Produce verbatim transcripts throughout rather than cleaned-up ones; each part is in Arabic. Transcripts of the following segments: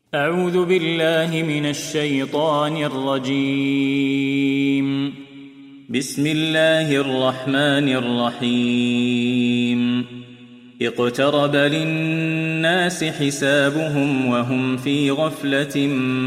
أعوذ بالله من الشيطان الرجيم. بسم الله الرحمن الرحيم. اقترب للناس حسابهم وهم في غفلة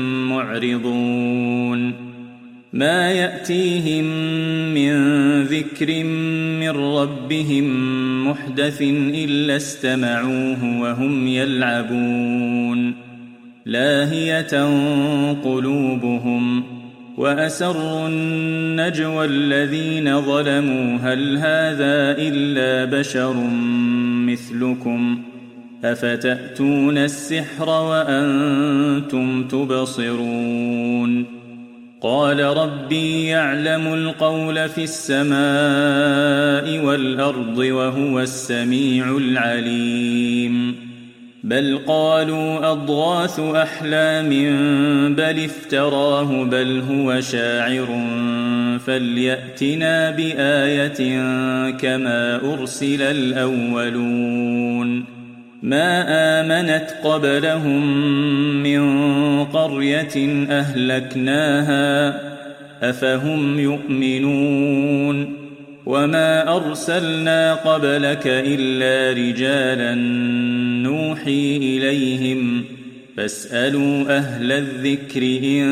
معرضون. ما يأتيهم من ذكر من ربهم محدث إلا استمعوه وهم يلعبون. لاهية قلوبهم وأسروا النجوى الذين ظلموا هل هذا إلا بشر مثلكم أفتأتون السحر وأنتم تبصرون. قال ربي يعلم القول في السماء والأرض وهو السميع العليم. بل قالوا أضغاث أحلام بل افتراه بل هو شاعر فليأتنا بآية كما أرسل الأولون. ما آمنت قبلهم من قرية أهلكناها أفهم يؤمنون. وما أرسلنا قبلك إلا رجالا نوحي إليهم فاسألوا أهل الذكر إن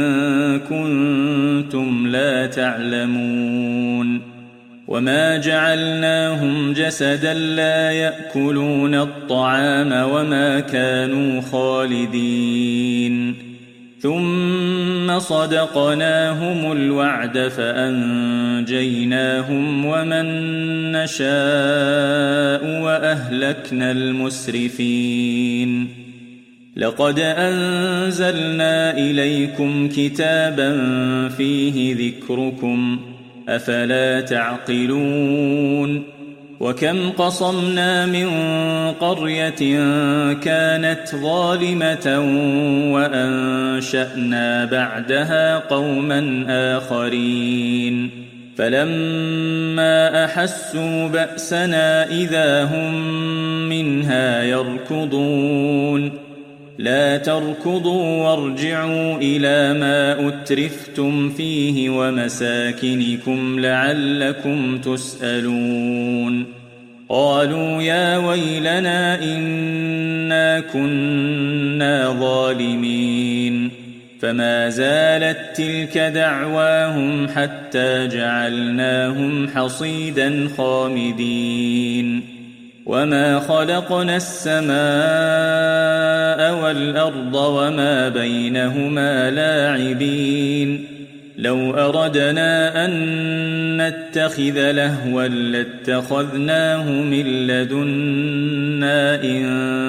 كنتم لا تعلمون. وما جعلناهم جسدا لا يأكلون الطعام وما كانوا خالدين. ثم صدقناهم الوعد فأنجيناهم ومن نشاء وأهلكنا المسرفين. لقد أنزلنا إليكم كتابا فيه ذكركم أفلا تعقلون. وكم قصمنا من قرية كانت ظالمة وأنشأنا بعدها قوما آخرين فلما أحسوا بأسنا إذا هم منها يركضون. لا تركضوا وارجعوا إلى ما أترفتم فيه ومساكنكم لعلكم تسألون. قالوا يا ويلنا إنا كنا ظالمين. فما زالت تلك دعواهم حتى جعلناهم حصيدا خامدين. وما خلقنا السماء والأرض وما بينهما لاعبين. لو أردنا أن نتخذ لهوا لاتخذناه من لدنا إن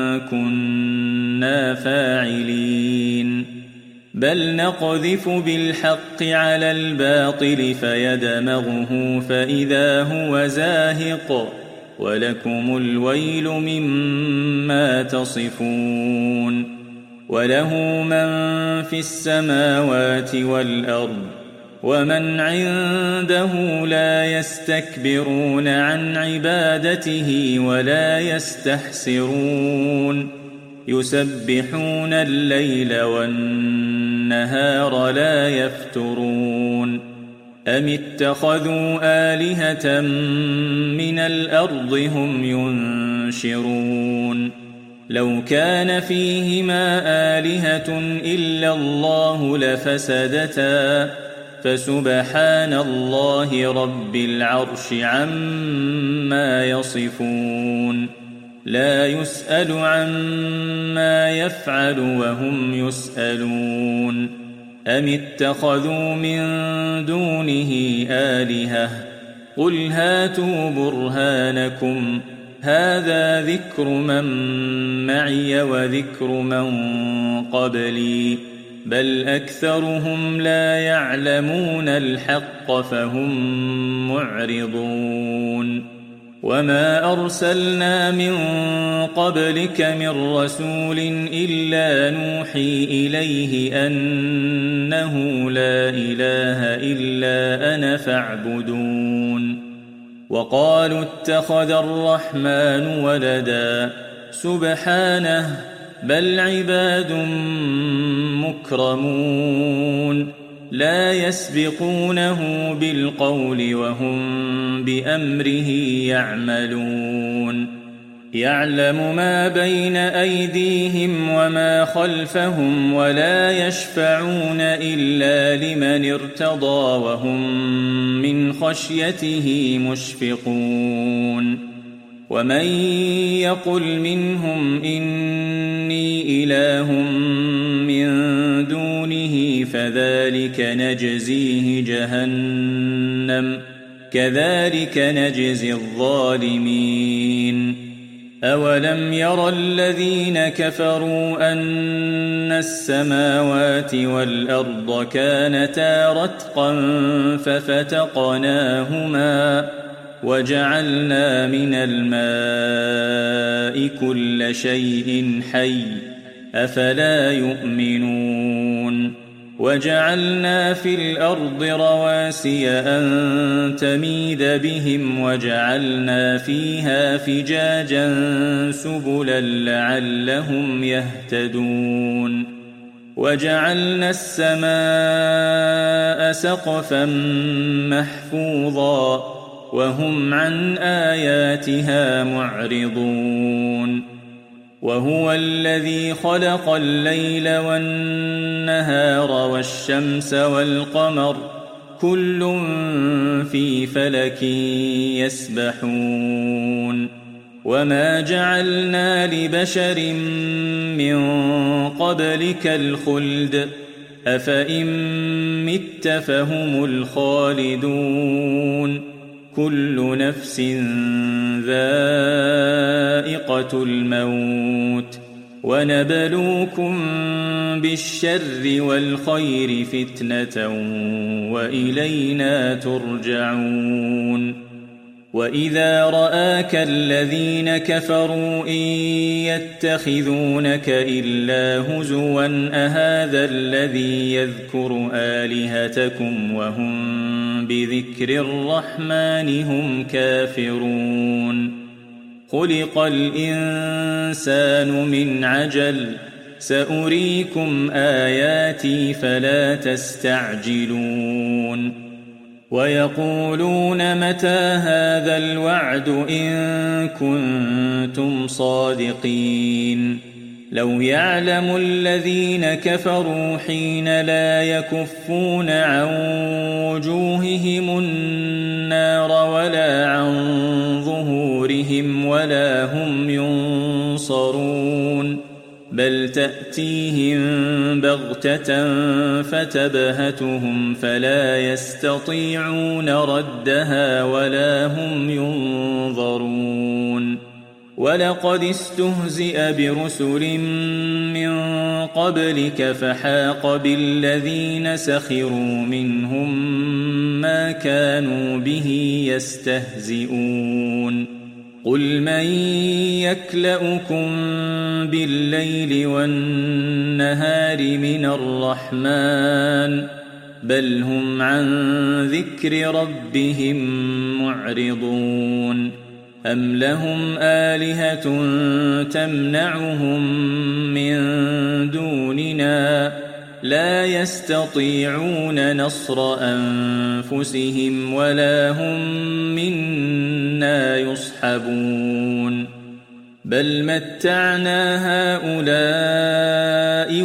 كنا فاعلين. بل نقذف بالحق على الباطل فيدمغه فإذا هو زاهق ولكم الويل مما تصفون. وله من في السماوات والأرض ومن عنده لا يستكبرون عن عبادته ولا يستحسرون. يسبحون الليل والنهار لا يفترون. أم اتخذوا آلهة من الأرض هم ينشرون. لو كان فيهما آلهة إلا الله لفسدتا فسبحان الله رب العرش عما يصفون. لا يسأل عما يفعل وهم يسألون. أم اتخذوا من دونه آلهة قل هاتوا برهانكم هذا ذكر من معي وذكر من قبلي بل أكثرهم لا يعلمون الحق فهم معرضون. وما أرسلنا من قبلك من رسول إلا نوحي إليه أنه لا إله إلا أنا فاعبدون. وقالوا اتخذ الرحمن ولدا سبحانه بل عباد مكرمون لا يسبقونه بالقول وهم بأمره يعملون يعلم ما بين أيديهم وما خلفهم ولا يشفعون إلا لمن ارتضى وهم من خشيته مشفقون ومن يقل منهم إني إله من دونه فذلك نجزيه جهنم كذلك نجزي الظالمين أولم ير الذين كفروا أن السماوات والأرض كانتا رتقا ففتقناهما وجعلنا من الماء كل شيء حي أفلا يؤمنون وجعلنا في الأرض رواسي أن تميد بهم وجعلنا فيها فجاجا سبلا لعلهم يهتدون وجعلنا السماء سقفا محفوظا وهم عن آياتها معرضون وهو الذي خلق الليل والنهار والشمس والقمر كل في فلك يسبحون وما جعلنا لبشر من قبلك الخلد أفإن مت فهم الخالدون كل نفس ذائقة الموت ونبلوكم بالشر والخير فتنة وإلينا ترجعون وإذا رآك الذين كفروا إن يتخذونك إلا هزوا أهذا الذي يذكر آلهتكم وهم بذكر الرحمن هم كافرون خلق الإنسان من عجل سأريكم آياتي فلا تستعجلون ويقولون متى هذا الوعد إن كنتم صادقين لو يعلم الذين كفروا حين لا يكفون عن وجوههم النار ولا عن ظهورهم ولا هم ينصرون بل تأتيهم بغتة فتبهتهم فلا يستطيعون ردها ولا هم ينظرون ولقد استهزئ برسل من قبلك فحاق بالذين سخروا منهم ما كانوا به يستهزئون قل من يكلؤكم بالليل والنهار من الرحمن بل هم عن ذكر ربهم معرضون أم لهم آلهة تمنعهم من دوننا لا يستطيعون نصر أنفسهم ولا هم منا يصحبون بل متعنا هؤلاء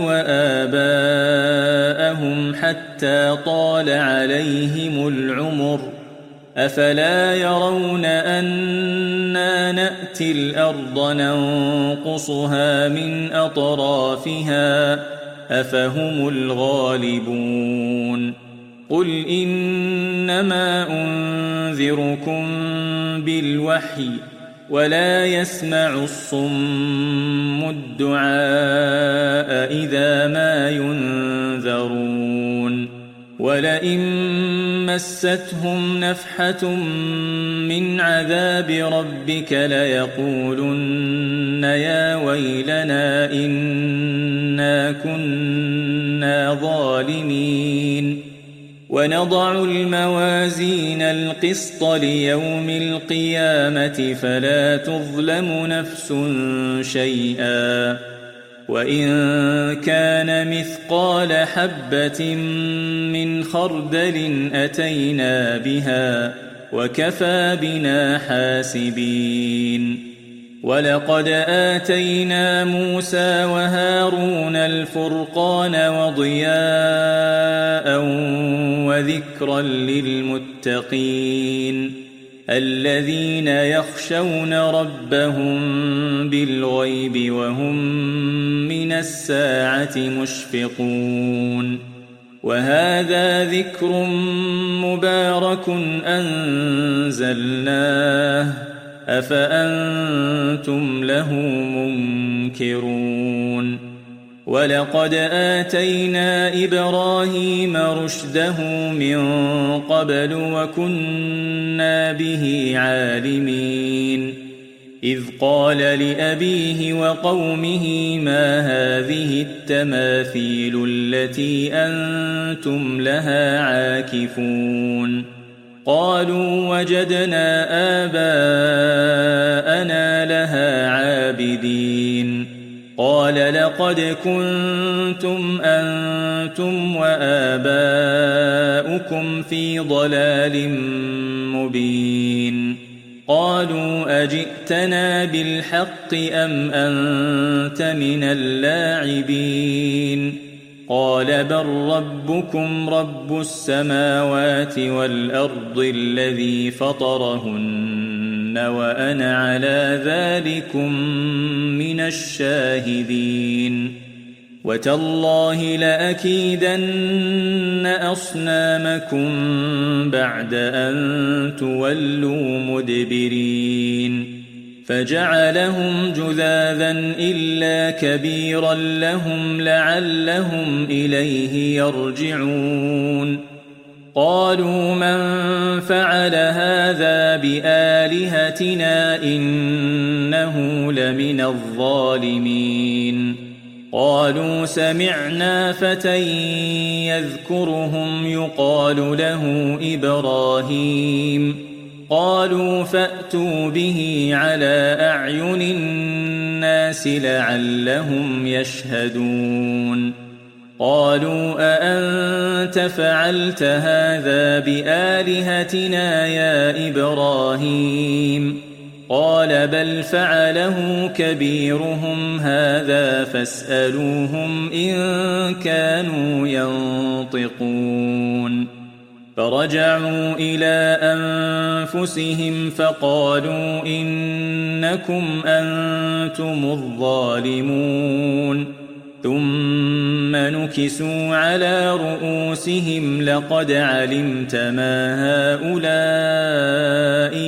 وآباءهم حتى طال عليهم العمر أفلا يرون أنا نأتي الأرض ننقصها من أطرافها أفهم الغالبون قل إنما أنذركم بالوحي ولا يسمع الصم الدعاء إذا ما ينذرون ولئن مستهم نفحة من عذاب ربك ليقولن يا ويلنا إنا كنا ظالمين ونضع الموازين القسط ليوم القيامة فلا تظلم نفس شيئا وإن كان مثقال حبة من خردل أتينا بها وكفى بنا حاسبين ولقد آتينا موسى وهارون الفرقان وضياء وذكرا للمتقين الذين يخشون ربهم بالغيب وهم من الساعة مشفقون وهذا ذكر مبارك أنزلناه أفأنتم له منكرون ولقد آتينا إبراهيم رشده من قبل وكنا به عالمين إذ قال لأبيه وقومه ما هذه التماثيل التي أنتم لها عاكفون قالوا وجدنا آباءنا لها عابدين قال لقد كنتم أنتم وآباؤكم في ضلال مبين قالوا أجئتنا بالحق أم أنت من اللاعبين قال بل ربكم رب السماوات والأرض الذي فطرهن وأنا على ذلكم من الشاهدين وتالله لأكيدن أصنامكم بعد أن تولوا مدبرين فجعلهم جذاذا إلا كبيرا لهم لعلهم إليه يرجعون قالوا من فعل هذا بآلهتنا إنه لمن الظالمين قالوا سمعنا فتى يذكرهم يقال له إبراهيم قالوا فأتوا به على أعين الناس لعلهم يشهدون قالوا أأنت فعلت هذا بآلهتنا يا إبراهيم قال بل فعله كبيرهم هذا فاسألوهم إن كانوا ينطقون فرجعوا إلى أنفسهم فقالوا إنكم أنتم الظالمون ثم نكسوا على رؤوسهم لقد علمت ما هؤلاء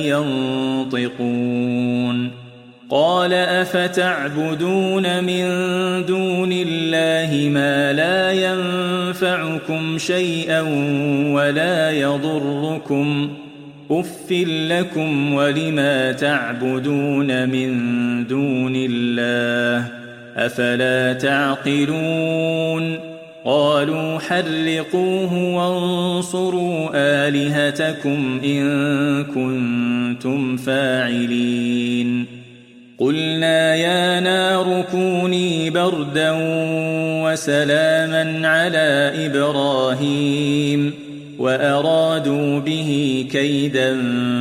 ينطقون قال أفتعبدون من دون الله ما لا ينفعكم شيئا ولا يضركم أف لكم ولما تعبدون من دون الله أفلا تعقلون قالوا حرقوه وانصروا آلهتكم إن كنتم فاعلين قلنا يا نار كوني بردا وسلاما على إبراهيم وأرادوا به كيدا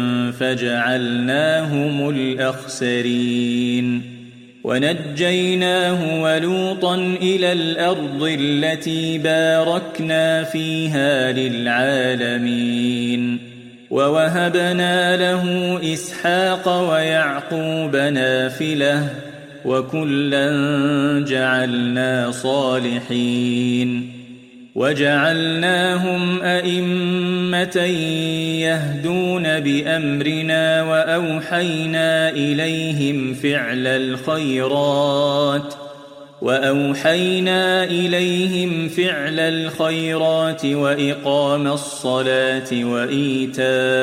فجعلناهم الأخسرين ونجيناه ولوطا إلى الأرض التي باركنا فيها للعالمين ووهبنا له إسحاق ويعقوب نافلة وكلا جعلنا صالحين وجعلناهم أئمة يهدون بأمرنا وأوحينا إليهم فعل الخيرات وأوحينا إليهم فعل الخيرات وإقام الصلاة وإيتاء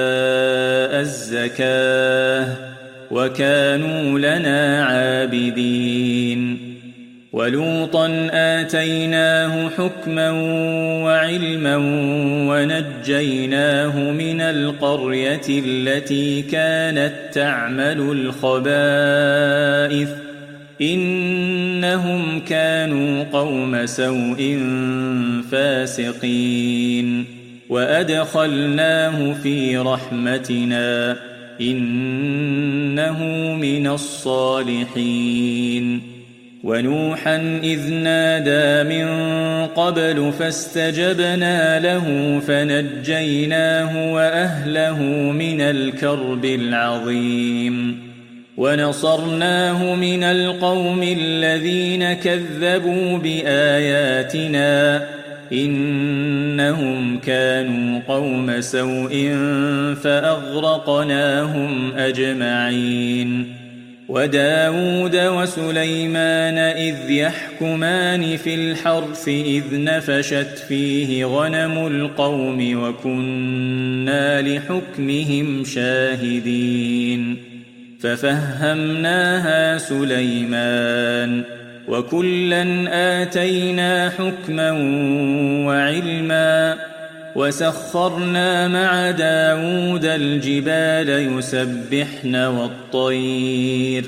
الزكاة وكانوا لنا عابدين ولوطا آتيناه حكما وعلما ونجيناه من القرية التي كانت تعمل الخبائث إنهم كانوا قوم سوء فاسقين وأدخلناه في رحمتنا إنه من الصالحين ونوحا إذ نادى من قبل فاستجبنا له فنجيناه وأهله من الكرب العظيم ونصرناه من القوم الذين كذبوا بآياتنا إنهم كانوا قوم سوء فأغرقناهم أجمعين وداود وسليمان إذ يحكمان في الحرث إذ نفشت فيه غنم القوم وكنا لحكمهم شاهدين ففهمناها سليمان وكلا آتينا حكما وعلما وسخرنا مع داود الجبال يسبحن والطير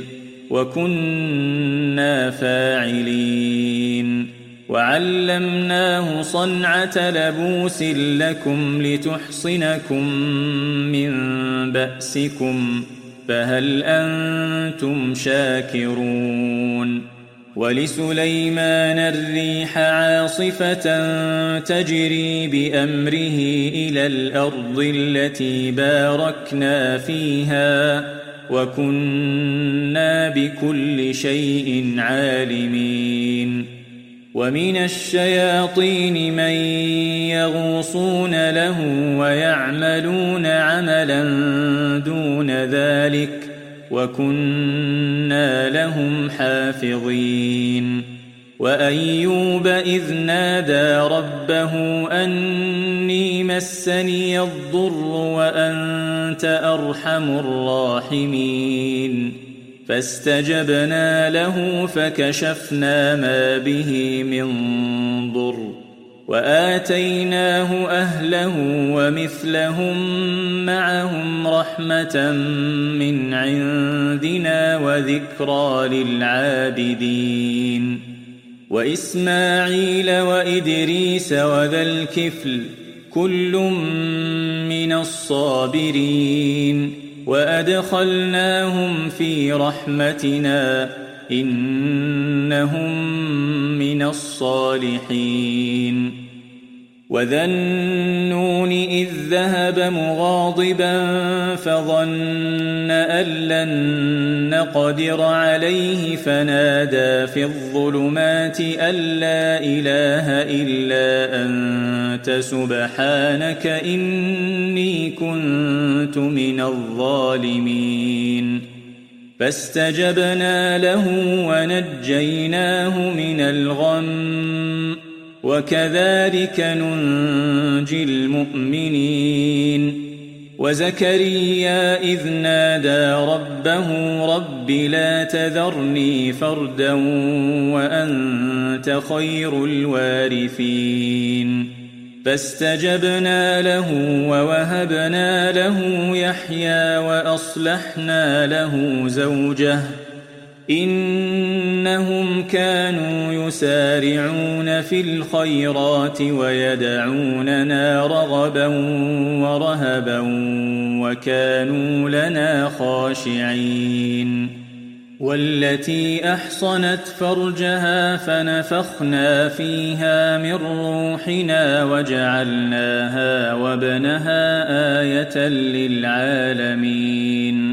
وكنا فاعلين وعلمناه صنعة لبوس لكم لتحصنكم من بأسكم فهل أنتم شاكرون ولسليمان الريح عاصفة تجري بأمره إلى الأرض التي باركنا فيها وكنا بكل شيء عالمين ومن الشياطين من يغوصون له ويعملون عملا دون ذلك وكنا لهم حافظين وأيوب إذ نادى ربه أني مسني الضر وأنت أرحم الراحمين فاستجبنا له فكشفنا ما به من ضر وآتيناه أهله ومثلهم معهم رحمة من عندنا وذكرى للعابدين وإسماعيل وإدريس وذا الكفل كل من الصابرين وأدخلناهم في رحمتنا إنهم من الصالحين وذا النون إذ ذهب مغاضبا فظن أن لن نقدر عليه فنادى في الظلمات أن لا إله إلا أنت سبحانك إني كنت من الظالمين فاستجبنا له ونجيناه من الغم وكذلك ننجي المؤمنين وزكريا إذ نادى ربه رب لا تذرني فردا وأنت خير الوارثين فاستجبنا له ووهبنا له يحيى وأصلحنا له زوجه إنهم كانوا يسارعون في الخيرات ويدعوننا رغبا ورهبا وكانوا لنا خاشعين والتي أحصنت فرجها فنفخنا فيها من روحنا وجعلناها وابنها آية للعالمين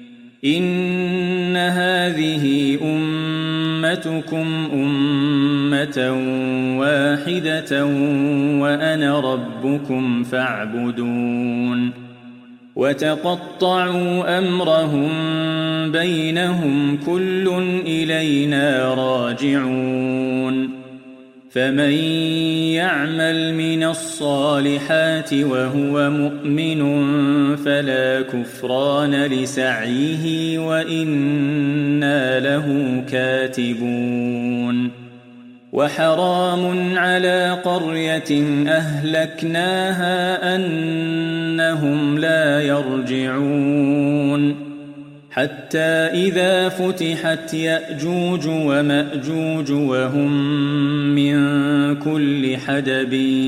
إن هذه أمتكم أمة واحدة وأنا ربكم فاعبدون وتقطعوا أمرهم بينهم كل إلينا راجعون فمن يعمل من الصالحات وهو مؤمن فلا كفران لسعيه وإنا له كاتبون وحرام على قرية أهلكناها أنهم لا يرجعون حتى إذا فتحت يأجوج ومأجوج وهم من كل حدب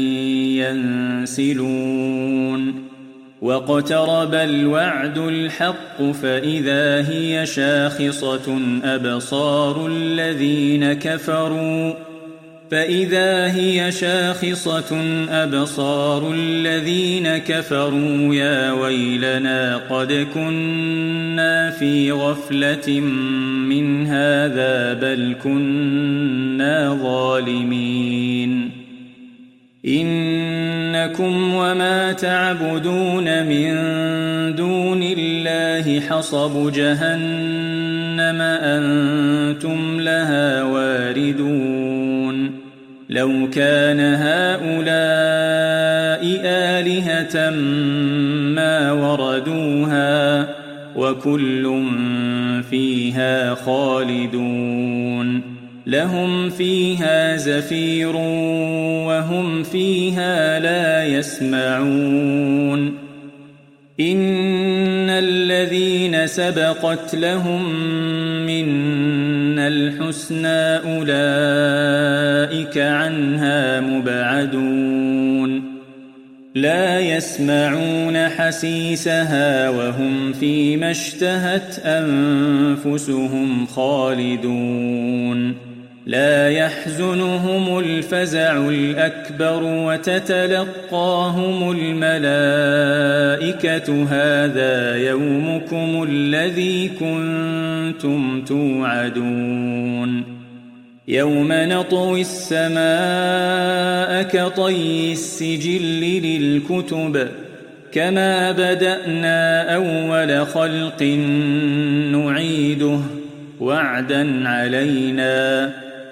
ينسلون واقترب الوعد الحق فإذا هي شاخصة أبصار الذين كفروا فإذا هي شاخصة أبصار الذين كفروا يا ويلنا قد كنا في غفلة من هذا بل كنا ظالمين إنكم وما تعبدون من دون الله حصب جهنم أنتم لها واردون لو كان هؤلاء آلهة ما وردوها وكل فيها خالدون لهم فيها زفير وهم فيها لا يسمعون إن الذين سبقت لهم منا الحسنى أولئك عنها مبعدون لا يسمعون حسيسها وهم فيما اشتهت أنفسهم خالدون لا يحزنهم الفزع الأكبر وتتلقاهم الملائكة هذا يومكم الذي كنتم توعدون يوم نطوي السماء كطي السجل للكتب كما بدأنا أول خلق نعيده وعدا علينا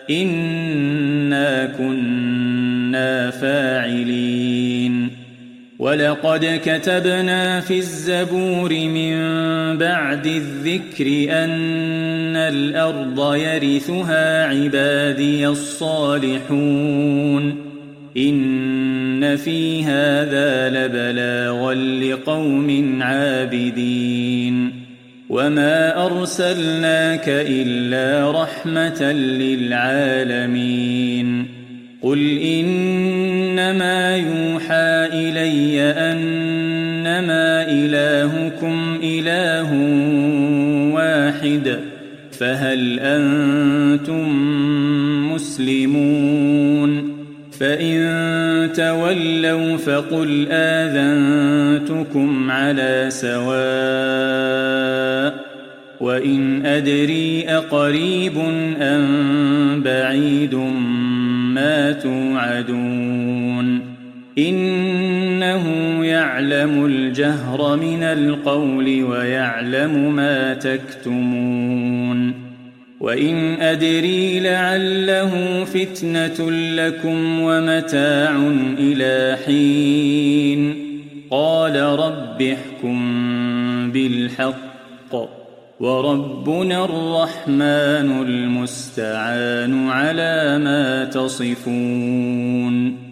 إنا كنا فاعلين ولقد كتبنا في الزبور من بعد الذكر أن الأرض يرثها عبادي الصالحون إن في هذا لبلاغا لقوم عابدين وما أرسلناك إلا رحمة للعالمين قل إنما يوحى إلي أنما إلهكم إله واحد فهل أنتم مسلمون فإن تولوا فقل آذنتكم على سواء وإن أدري أقريب أم بعيد ما توعدون إنه يعلم الجهر من القول ويعلم ما تكتمون وإن أدري لعله فتنة لكم ومتاع إلى حين قال رب احكم بالحق وربنا الرحمن المستعان على ما تصفون.